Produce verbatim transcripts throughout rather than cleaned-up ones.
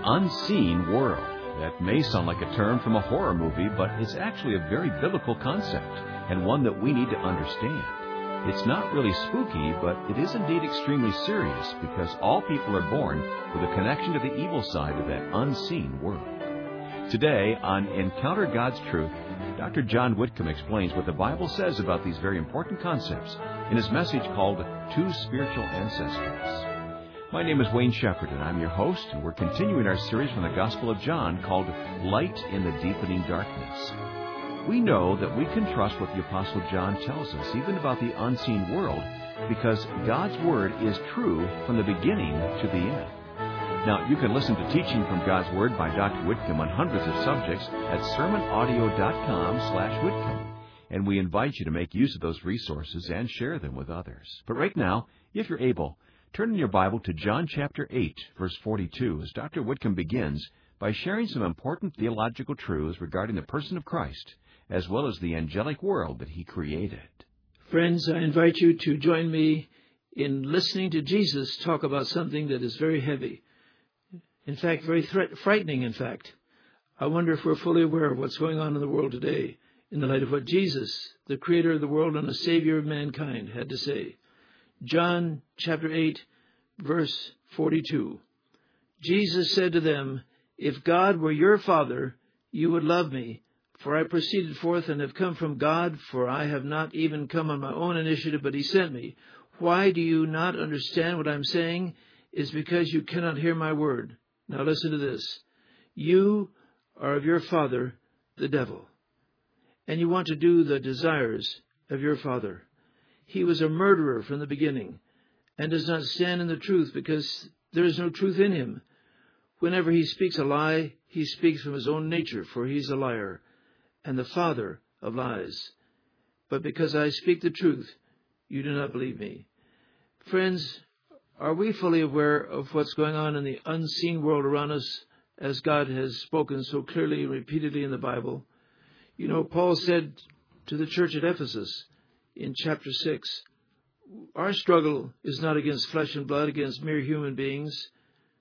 unseen world. That may sound like a term from a horror movie, but it's actually a very biblical concept, and one that we need to understand. It's not really spooky, but it is indeed extremely serious, because all people are born with a connection to the evil side of that unseen world. Today, on Encounter God's Truth, Doctor John Whitcomb explains what the Bible says about these very important concepts in his message called Two Spiritual Ancestors. My name is Wayne Shepherd, and I'm your host, and we're continuing our series from the Gospel of John called Light in the Deepening Darkness. We know that we can trust what the Apostle John tells us, even about the unseen world, because God's Word is true from the beginning to the end. Now, you can listen to teaching from God's Word by Doctor Whitcomb on hundreds of subjects at sermon audio dot com slash Whitcomb, and we invite you to make use of those resources and share them with others. But right now, if you're able, turn in your Bible to John chapter eight, verse forty-two, as Doctor Whitcomb begins by sharing some important theological truths regarding the person of Christ, as well as the angelic world that He created. Friends, I invite you to join me in listening to Jesus talk about something that is very heavy. In fact, very threat- frightening, in fact. I wonder if we're fully aware of what's going on in the world today in the light of what Jesus, the creator of the world and the savior of mankind, had to say. John chapter eight, verse forty-two. Jesus said to them, "If God were your Father, you would love me, for I proceeded forth and have come from God, for I have not even come on my own initiative, but He sent me. Why do you not understand what I'm saying? It's because you cannot hear my word." Now listen to this. You are of your father, the devil, and you want to do the desires of your father. He was a murderer from the beginning and does not stand in the truth because there is no truth in him. Whenever he speaks a lie, he speaks from his own nature, for he's a liar and the father of lies. But because I speak the truth, you do not believe me. Friends, are we fully aware of what's going on in the unseen world around us, as God has spoken so clearly and repeatedly in the Bible? You know, Paul said to the church at Ephesus, in chapter six, our struggle is not against flesh and blood, against mere human beings,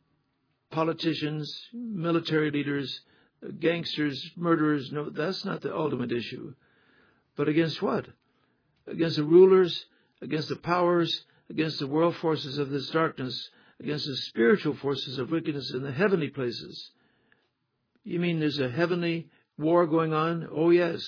politicians, military leaders, gangsters, murderers. No, that's not the ultimate issue. But against what? Against the rulers, against the powers, against the world forces of this darkness, against the spiritual forces of wickedness in the heavenly places. You mean there's a heavenly war going on? Oh, yes.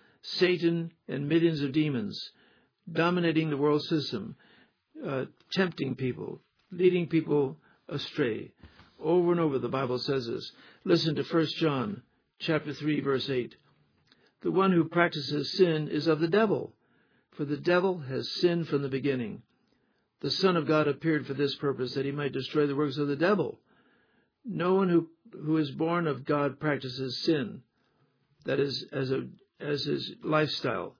Satan and millions of demons dominating the world system, uh, tempting people, leading people astray. Over and over the Bible says this. Listen to First John chapter three, verse eight. The one who practices sin is of the devil, for the devil has sinned from the beginning. The Son of God appeared for this purpose, that He might destroy the works of the devil. No one who, who is born of God practices sin, that is, as a as his lifestyle.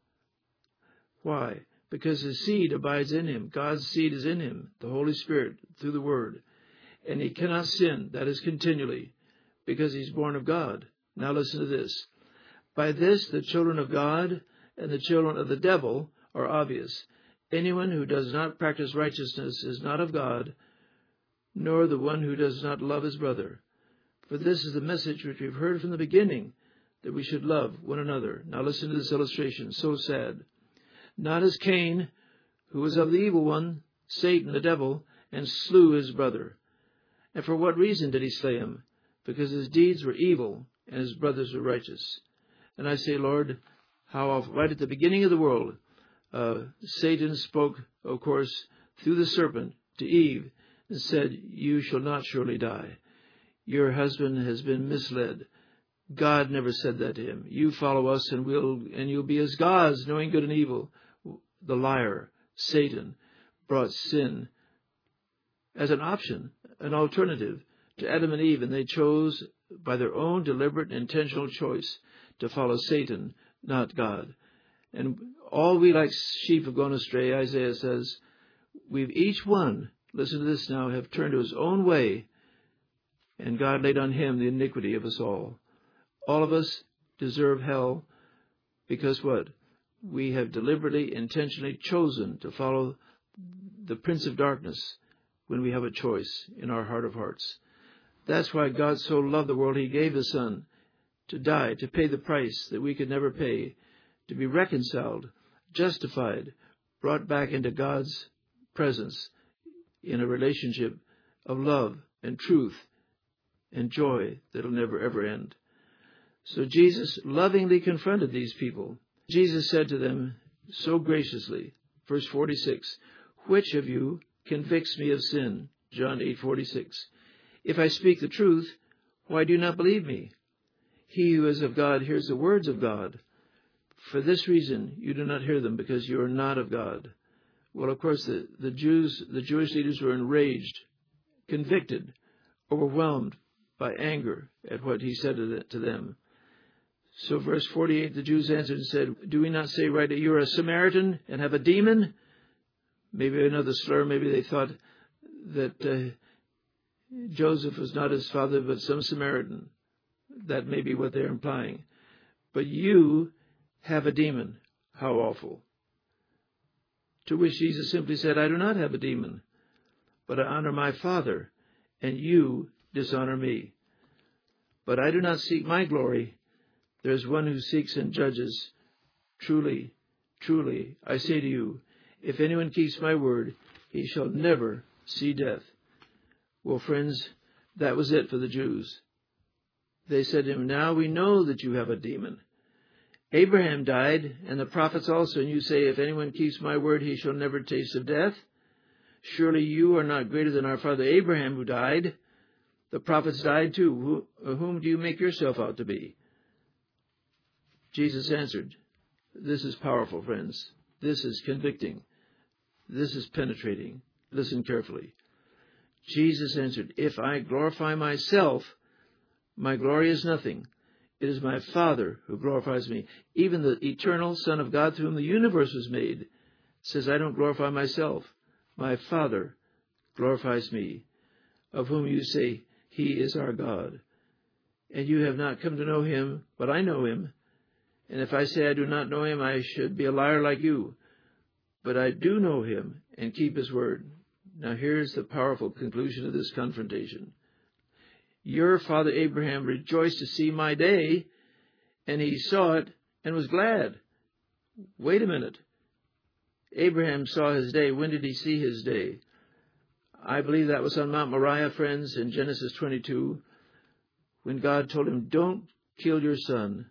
Why? Because his seed abides in him. God's seed is in him, the Holy Spirit, through the Word. And he cannot sin, that is continually, because he's born of God. Now listen to this. By this, the children of God and the children of the devil are obvious. Anyone who does not practice righteousness is not of God, nor the one who does not love his brother. For this is the message which we've heard from the beginning, that we should love one another. Now listen to this illustration, so sad. Not as Cain, who was of the evil one, Satan, the devil, and slew his brother. And for what reason did he slay him? Because his deeds were evil, and his brothers were righteous. And I say, Lord, how often, right at the beginning of the world, uh, Satan spoke, of course, through the serpent to Eve, and said, you shall not surely die. Your husband has been misled. God never said that to him. You follow us and we'll and you'll be as gods, knowing good and evil. The liar, Satan, brought sin as an option, an alternative to Adam and Eve, and they chose by their own deliberate, intentional choice to follow Satan, not God. And all we like sheep have gone astray, Isaiah says. We've each one, listen to this now, have turned to his own way, and God laid on him the iniquity of us all. All of us deserve hell because what? We have deliberately, intentionally chosen to follow the Prince of Darkness when we have a choice in our heart of hearts. That's why God so loved the world, He gave His Son to die, to pay the price that we could never pay, to be reconciled, justified, brought back into God's presence in a relationship of love and truth and joy that will never, ever end. So Jesus lovingly confronted these people. Jesus said to them so graciously, verse forty-six, "Which of you convicts me of sin?" John eight forty-six. "If I speak the truth, why do you not believe me? He who is of God hears the words of God. For this reason you do not hear them, because you are not of God." Well, of course, the, the Jews, the Jewish leaders were enraged, convicted, overwhelmed by anger at what he said to them. So verse forty-eight, the Jews answered and said, "Do we not say right that you are a Samaritan and have a demon?" Maybe another slur. Maybe they thought that uh, Joseph was not his father, but some Samaritan. That may be what they're implying. "But you have a demon." How awful. To which Jesus simply said, "I do not have a demon, but I honor my Father, and you dishonor me. But I do not seek my glory. There is one who seeks and judges. Truly, truly, I say to you, if anyone keeps my word, he shall never see death." Well, friends, that was it for the Jews. They said to him, "Now we know that you have a demon. Abraham died, and the prophets also, and you say, if anyone keeps my word, he shall never taste of death. Surely you are not greater than our father Abraham, who died. The prophets died too. Who, whom do you make yourself out to be?" Jesus answered. This is powerful, friends. This is convicting. This is penetrating. Listen carefully. Jesus answered, "If I glorify myself, my glory is nothing. It is my Father who glorifies me. Even the eternal Son of God, through whom the universe was made, says, I don't glorify myself. My Father glorifies me, of whom you say, He is our God. And you have not come to know Him, but I know Him. And if I say I do not know Him, I should be a liar like you. But I do know Him and keep His word." Now here's the powerful conclusion of this confrontation. "Your father Abraham rejoiced to see my day, and he saw it and was glad." Wait a minute. Abraham saw his day. When did he see his day? I believe that was on Mount Moriah, friends, in Genesis twenty-two, when God told him, "Don't kill your son,"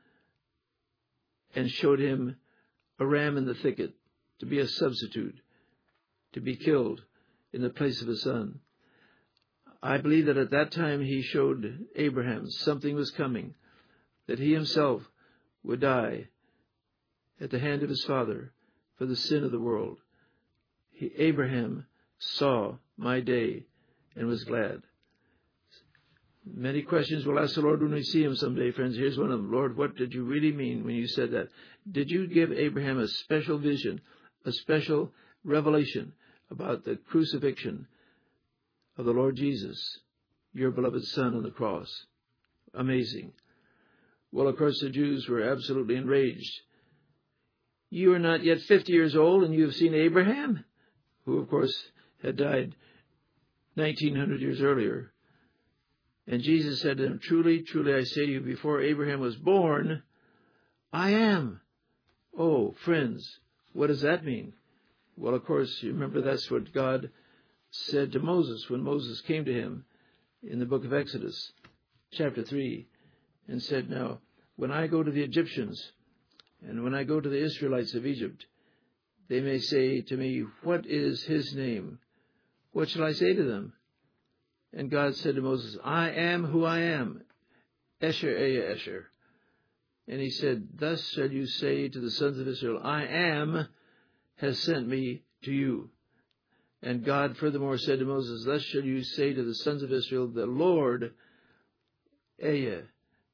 and showed him a ram in the thicket to be a substitute, to be killed in the place of his son. I believe that at that time he showed Abraham something was coming, that he himself would die at the hand of his father for the sin of the world. He, Abraham saw my day and was glad. Many questions we'll ask the Lord when we see Him someday, friends. Here's one of them. Lord, what did you really mean when you said that? Did you give Abraham a special vision, a special revelation about the crucifixion of the Lord Jesus, your beloved Son, on the cross? Amazing. Well, of course, the Jews were absolutely enraged. "You are not yet fifty years old, and you have seen Abraham?" Who, of course, had died nineteen hundred years earlier. And Jesus said to them, "Truly, truly, I say to you, before Abraham was born, I am." Oh, friends, what does that mean? Well, of course, you remember that's what God said to Moses when Moses came to him in the book of Exodus, chapter three, and said, "Now, when I go to the Egyptians and when I go to the Israelites of Egypt, they may say to me, 'What is his name?' What shall I say to them?" And God said to Moses, "I am who I am, Esher Eya Esher." And he said, "Thus shall you say to the sons of Israel, I am has sent me to you." And God furthermore said to Moses, "Thus shall you say to the sons of Israel, the Lord, Eya,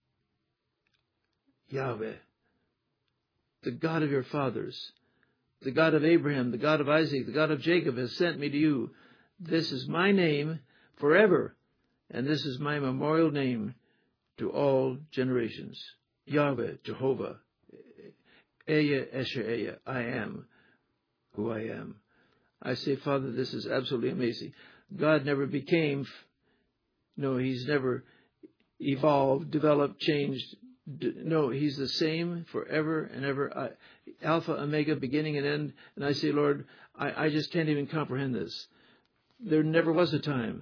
Yahweh, the God of your fathers, the God of Abraham, the God of Isaac, the God of Jacob has sent me to you. This is my name forever, and this is my memorial name to all generations. Yahweh, Jehovah, Eya, Esher, Eya, I am who I am." I say, Father, this is absolutely amazing. God never became No, he's never evolved, developed, changed. No, he's the same forever and ever. I, Alpha, Omega, beginning and end. And I say, Lord, I, I just can't even comprehend this. There never was a time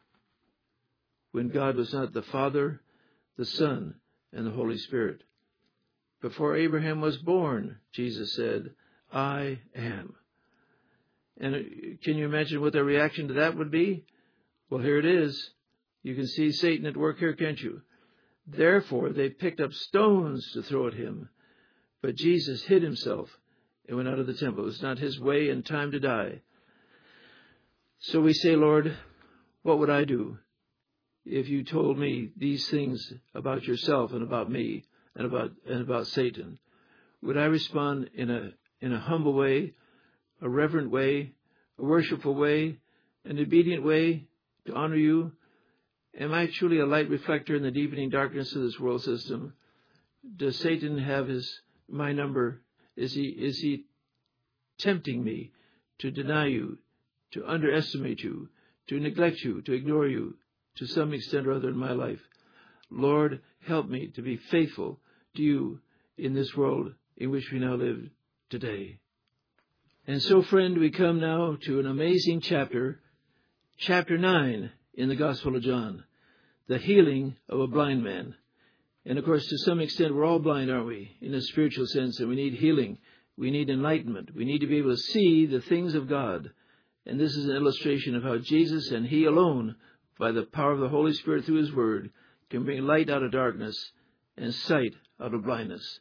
when God was not the Father, the Son, and the Holy Spirit. Before Abraham was born, Jesus said, I am. And can you imagine what their reaction to that would be? Well, here it is. You can see Satan at work here, can't you? Therefore, they picked up stones to throw at him. But Jesus hid himself and went out of the temple. It was not his way and time to die. So we say, Lord, what would I do if you told me these things about yourself and about me and about and about Satan? Would I respond in a in a humble way, a reverent way, a worshipful way, an obedient way to honor you? Am I truly a light reflector in the deepening darkness of this world system? Does Satan have his my number? Is he is he tempting me to deny you, to underestimate you, to neglect you, to ignore you to some extent or other in my life? Lord, help me to be faithful to you in this world in which we now live today. And so, friend, we come now to an amazing chapter, chapter nine in the Gospel of John, the healing of a blind man. And of course, to some extent, we're all blind, aren't we, in a spiritual sense, and we need healing. We need enlightenment. We need to be able to see the things of God. And this is an illustration of how Jesus and He alone, by the power of the Holy Spirit through His Word, can bring light out of darkness and sight out of blindness.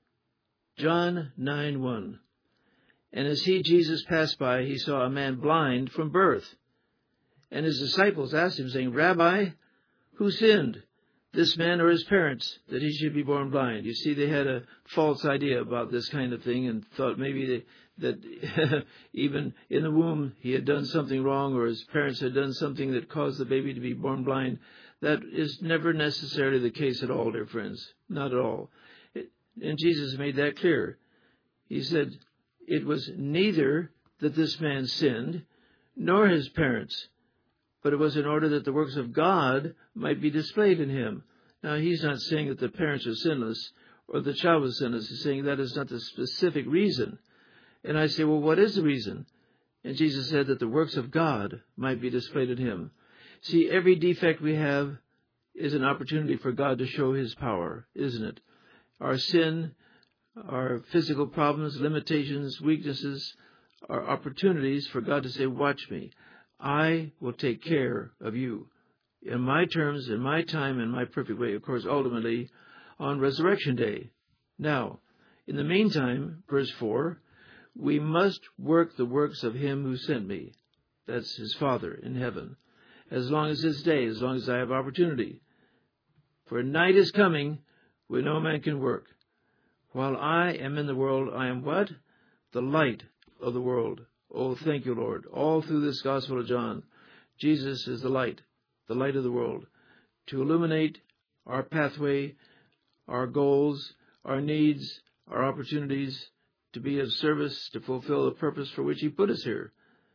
John nine one. And as he, Jesus, passed by, he saw a man blind from birth. And his disciples asked him, saying, Rabbi, who sinned, this man or his parents, that he should be born blind? You see, they had a false idea about this kind of thing and thought maybe they, that even in the womb he had done something wrong, or his parents had done something that caused the baby to be born blind. That is never necessarily the case at all, dear friends. Not at all. It, and Jesus made that clear. He said, it was neither that this man sinned, nor his parents, but it was in order that the works of God might be displayed in him. Now, he's not saying that the parents are sinless or the child was sinless. He's saying that is not the specific reason. And I say, well, what is the reason? And Jesus said that the works of God might be displayed in him. See, every defect we have is an opportunity for God to show His power, isn't it? Our sin, our physical problems, limitations, weaknesses are opportunities for God to say, watch me. I will take care of you in my terms, in my time, in my perfect way, of course, ultimately on Resurrection Day. Now, in the meantime, verse four, we must work the works of Him who sent me. That's His Father in heaven. As long as this day, as long as I have opportunity. For a night is coming when no man can work. While I am in the world, I am what? The light of the world. Oh, thank you, Lord. All through this Gospel of John, Jesus is the light, the light of the world, to illuminate our pathway, our goals, our needs, our opportunities, to be of service, to fulfill the purpose for which He put us here.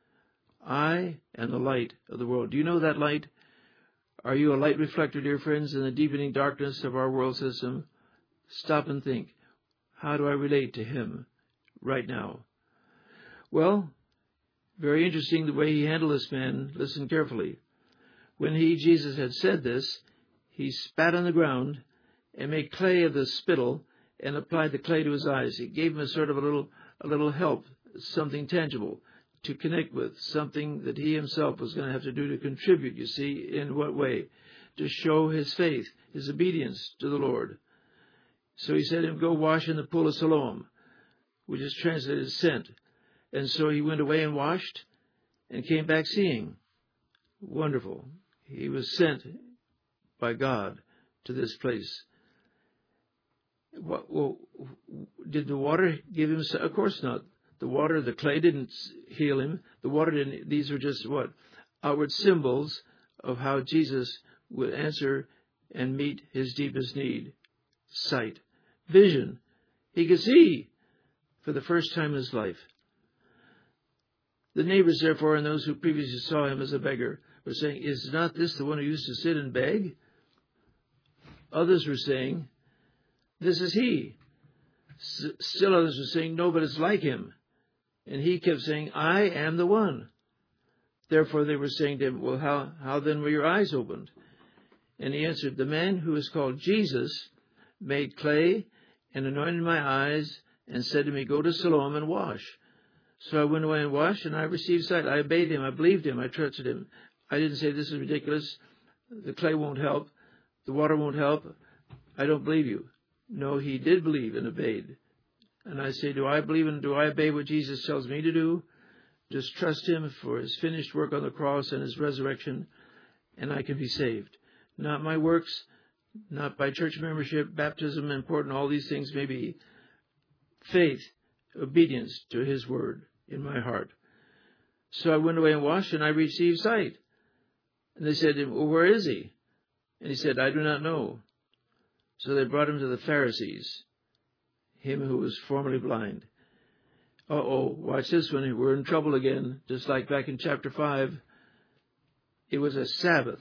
I am the light of the world. Do you know that light? Are you a light reflector, dear friends, in the deepening darkness of our world system? Stop and think. How do I relate to Him right now? Well, very interesting the way He handled this man. Listen carefully. When He, Jesus, had said this, He spat on the ground and made clay of the spittle and applied the clay to his eyes. He gave him a sort of a little, a little help, something tangible to connect with, something that he himself was going to have to do to contribute, you see, in what way? To show his faith, his obedience to the Lord. So He said to him, go wash in the pool of Siloam, which is translated sent. And so he went away and washed and came back seeing. Wonderful. He was sent by God to this place. What, well, did the water give him? Of course not. The water, the clay didn't heal him. The water didn't. These were just what? Outward symbols of how Jesus would answer and meet his deepest need. Sight. Vision. He could see for the first time in his life. The neighbors, therefore, and those who previously saw him as a beggar, were saying, is not this the one who used to sit and beg? Others were saying, this is he. S- still others were saying, no, but it's like him. And he kept saying, I am the one. Therefore they were saying to him, well, how, how then were your eyes opened? And he answered, the man who is called Jesus made clay and anointed my eyes and said to me, go to Siloam and wash. So I went away and washed, and I received sight. I obeyed him. I believed him. I trusted him. I didn't say, this is ridiculous. The clay won't help. The water won't help. I don't believe you. No, he did believe and obeyed. And I say, do I believe and do I obey what Jesus tells me to do? Just trust him for his finished work on the cross and his resurrection, and I can be saved. Not my works, not by church membership, baptism, important, all these things may be. Faith, obedience to his word in my heart. So I went away and washed, and I received sight. And they said, well, where is he? And he said, I do not know. So they brought him to the Pharisees, him who was formerly blind. Uh-oh, watch this one. We're in trouble again, just like back in chapter five. It was a Sabbath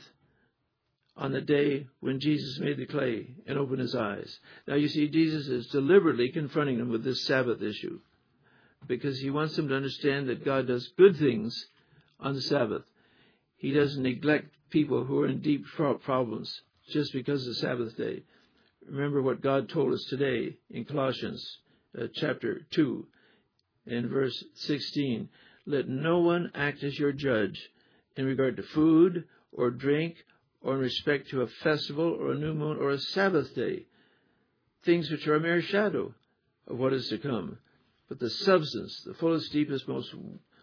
on the day when Jesus made the clay and opened his eyes. Now you see, Jesus is deliberately confronting them with this Sabbath issue because he wants them to understand that God does good things on the Sabbath. He doesn't neglect people who are in deep problems just because of the Sabbath day. Remember what God told us today in Colossians uh, chapter two and verse sixteen. Let no one act as your judge in regard to food or drink or in respect to a festival or a new moon or a Sabbath day, things which are a mere shadow of what is to come. But the substance, the fullest, deepest, most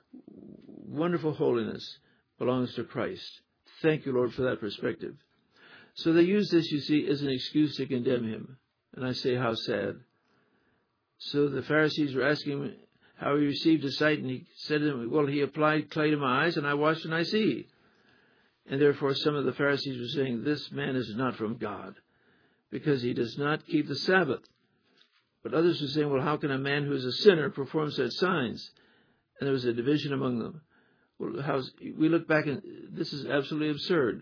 wonderful holiness belongs to Christ. Thank you, Lord, for that perspective. So they use this, you see, as an excuse to condemn him. And I say, how sad. So the Pharisees were asking him how he received his sight, and he said to them, well, he applied clay to my eyes, and I washed and I see. And therefore some of the Pharisees were saying, this man is not from God, because he does not keep the Sabbath. But others were saying, well, how can a man who is a sinner perform such signs? And there was a division among them. Well, how's, we look back, and this is absolutely absurd.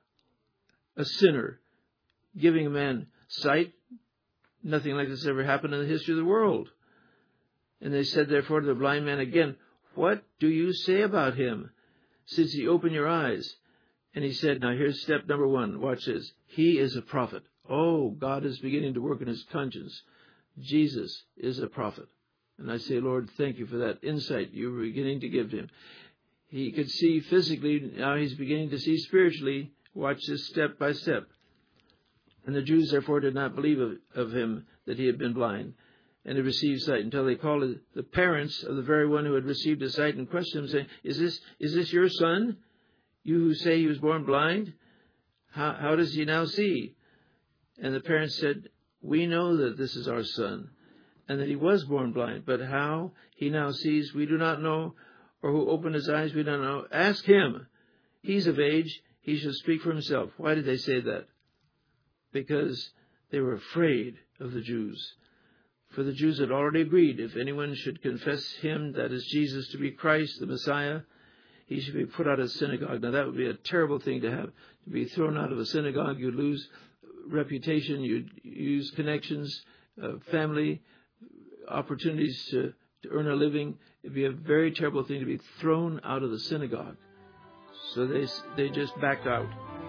A sinner giving a man sight, nothing like this ever happened in the history of the world. And they said, therefore, to the blind man again, what do you say about him, since he opened your eyes? And he said, now here's step number one. Watch this. He is a prophet. Oh, God is beginning to work in his conscience. Jesus is a prophet. And I say, Lord, thank you for that insight you were beginning to give to him. He could see physically, now he's beginning to see spiritually. Watch this step by step. And the Jews, therefore, did not believe of, of him that he had been blind and had received sight, until they called the parents of the very one who had received his sight and questioned him, saying, Is this is this your son, you who say he was born blind? How, how does he now see? And the parents said, we know that this is our son, and that he was born blind, but how he now sees we do not know, or who opened his eyes we don't know. Ask him. He's of age. He shall speak for himself. Why did they say that? Because they were afraid of the Jews. For the Jews had already agreed, if anyone should confess him, that is Jesus, to be Christ, the Messiah, he should be put out of the synagogue. Now that would be a terrible thing to have, to be thrown out of a synagogue. You'd lose reputation, you'd use connections, uh, family, opportunities to, to earn a living. It'd be a very terrible thing to be thrown out of the synagogue. So they they just backed out.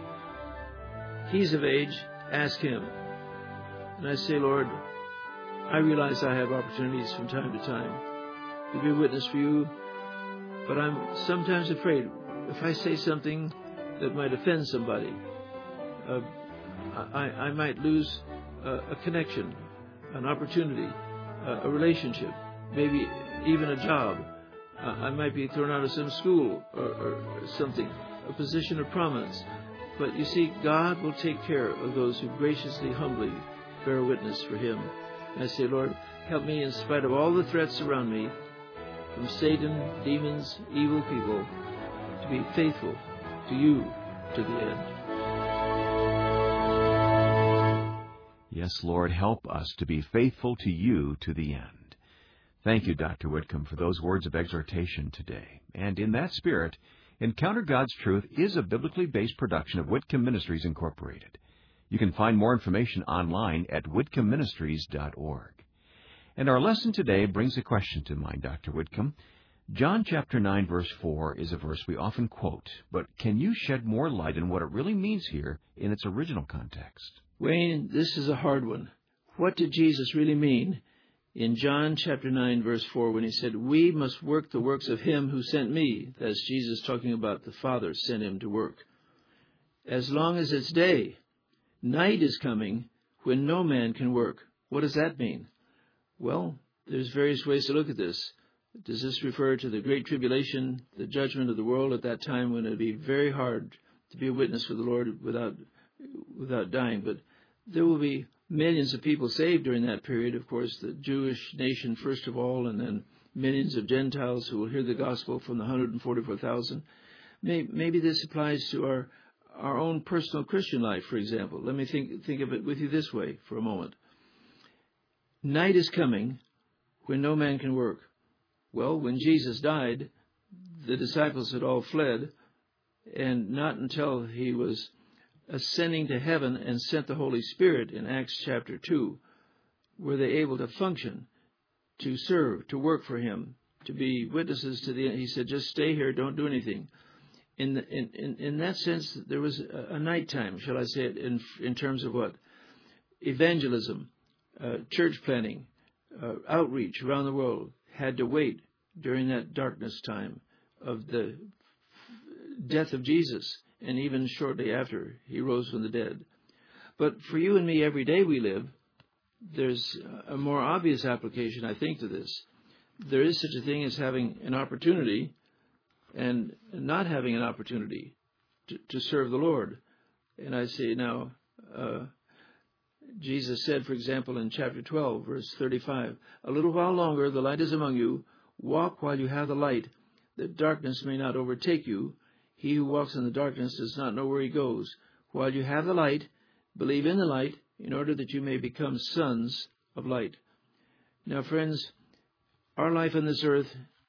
He's of age, ask him. And I say, Lord, I realize I have opportunities from time to time to be a witness for you, but I'm sometimes afraid if I say something that might offend somebody, uh, I, I might lose uh, a connection, an opportunity, uh, a relationship, maybe even a job. Uh, I might be thrown out of some school or, or something, a position of prominence. But you see, God will take care of those who graciously, humbly bear witness for him. And I say, Lord, help me in spite of all the threats around me, from Satan, demons, evil people, to be faithful to you to the end. Yes, Lord, help us to be faithful to you to the end. Thank you, Doctor Whitcomb, for those words of exhortation today. And in that spirit, Encounter God's Truth is a biblically based production of Whitcomb Ministries, Incorporated. You can find more information online at whitcomb ministries dot org. And our lesson today brings a question to mind, Doctor Whitcomb. John chapter nine, verse four is a verse we often quote, but can you shed more light on what it really means here in its original context? Wayne, this is a hard one. What did Jesus really mean in John chapter nine, verse four, when he said, "We must work the works of him who sent me"? That's Jesus talking about the Father sent him to work. As long as it's day, night is coming when no man can work. What does that mean? Well, there's various ways to look at this. Does this refer to the Great Tribulation, the judgment of the world at that time when it would be very hard to be a witness for the Lord without without dying? But there will be millions of people saved during that period. Of course, the Jewish nation first of all, and then millions of Gentiles who will hear the gospel from the one hundred forty-four thousand. Maybe this applies to our our own personal Christian life, for example. Let me think think of it with you this way for a moment. Night is coming when no man can work. Well, when Jesus died, the disciples had all fled, and not until he was ascending to heaven and sent the Holy Spirit in Acts chapter two were they able to function, to serve, to work for him, to be witnesses to the end. He said, just stay here, don't do anything. In, the, in, in, in that sense, there was a, a nighttime, shall I say it, in, in terms of what? Evangelism, uh, church planting, uh, outreach around the world had to wait during that darkness time of the death of Jesus, and even shortly after he rose from the dead. But for you and me, every day we live, there's a more obvious application, I think, to this. There is such a thing as having an opportunity and not having an opportunity to, to serve the Lord. And I say now, uh, Jesus said, for example, in chapter twelve, verse thirty-five, "A little while longer the light is among you. Walk while you have the light, that darkness may not overtake you. He who walks in the darkness does not know where he goes. While you have the light, believe in the light, in order that you may become sons of light." Now, friends, our life on this earth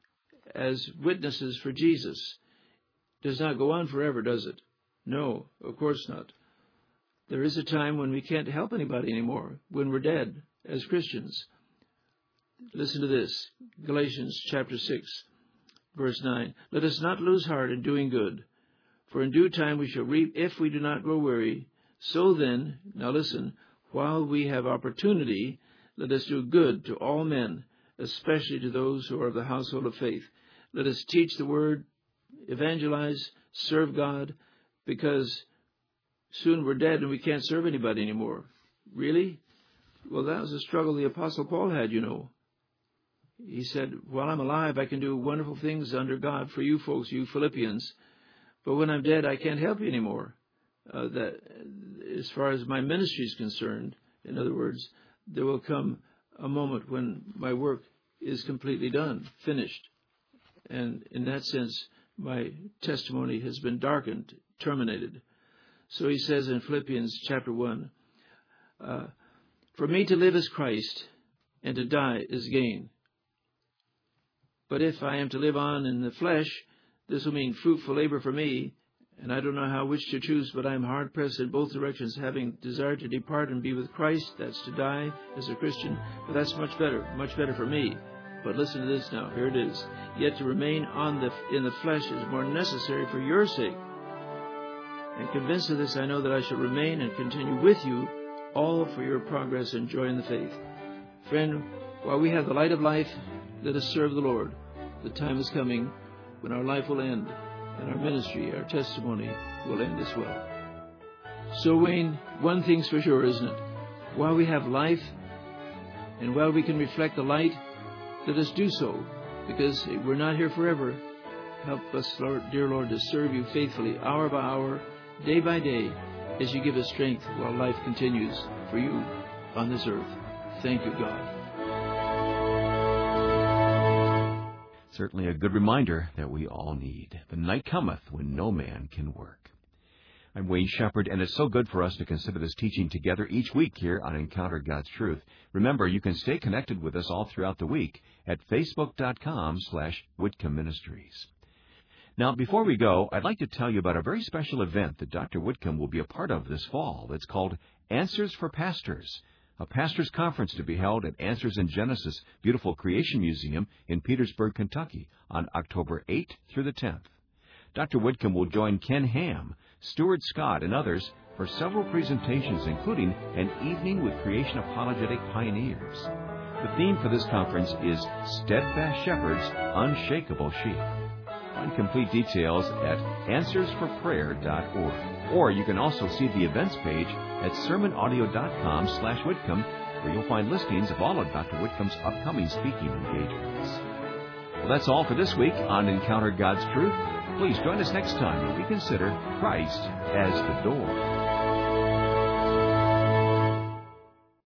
as witnesses for Jesus does not go on forever, does it? No, of course not. There is a time when we can't help anybody anymore, when we're dead as Christians. Listen to this, Galatians chapter six, verse nine. "Let us not lose heart in doing good, for in due time we shall reap if we do not grow weary. So then," now listen, "while we have opportunity, let us do good to all men, especially to those who are of the household of faith. Let us teach the word, evangelize, serve God, because soon we're dead and we can't serve anybody anymore." Really? Well, that was a struggle the Apostle Paul had, you know. He said, while I'm alive, I can do wonderful things under God for you folks, you Philippians. But when I'm dead, I can't help you anymore. Uh, that, as far as my ministry is concerned, in other words, there will come a moment when my work is completely done, finished. And in that sense, my testimony has been darkened, terminated. So he says in Philippians chapter one, uh, "For me to live is Christ, and to die is gain. But if I am to live on in the flesh, this will mean fruitful labor for me, and I don't know how which to choose, but I am hard-pressed in both directions, having desired to depart and be with Christ," that's to die as a Christian, but that's much better, much better for me. But listen to this now, here it is. "Yet to remain on the in the flesh is more necessary for your sake. And convinced of this, I know that I shall remain and continue with you, all for your progress and joy in the faith." Friend, while we have the light of life, let us serve the Lord. The time is coming when our life will end, and our ministry, our testimony will end as well. So, Wayne, one thing's for sure, isn't it? While we have life, and while we can reflect the light, let us do so, because we're not here forever. Help us, Lord, dear Lord, to serve you faithfully, hour by hour, day by day, as you give us strength while life continues for you on this earth. Thank you, God. Certainly a good reminder that we all need. "The night cometh when no man can work." I'm Wayne Shepherd, and it's so good for us to consider this teaching together each week here on Encounter God's Truth. Remember, you can stay connected with us all throughout the week at facebook dot com slash Whitcomb Ministries. Now, before we go, I'd like to tell you about a very special event that Doctor Whitcomb will be a part of this fall. It's called Answers for Pastors, a pastor's conference to be held at Answers in Genesis Beautiful Creation Museum in Petersburg, Kentucky, on October eighth through the tenth. Doctor Whitcomb will join Ken Ham, Stuart Scott, and others for several presentations, including an evening with creation apologetic pioneers. The theme for this conference is Steadfast Shepherds, Unshakable Sheep. Find complete details at answers for prayer dot org. Or you can also see the events page at sermon audio dot com slash Whitcomb, where you'll find listings of all of Doctor Whitcomb's upcoming speaking engagements. Well, that's all for this week on Encounter God's Truth. Please join us next time when we consider Christ as the door.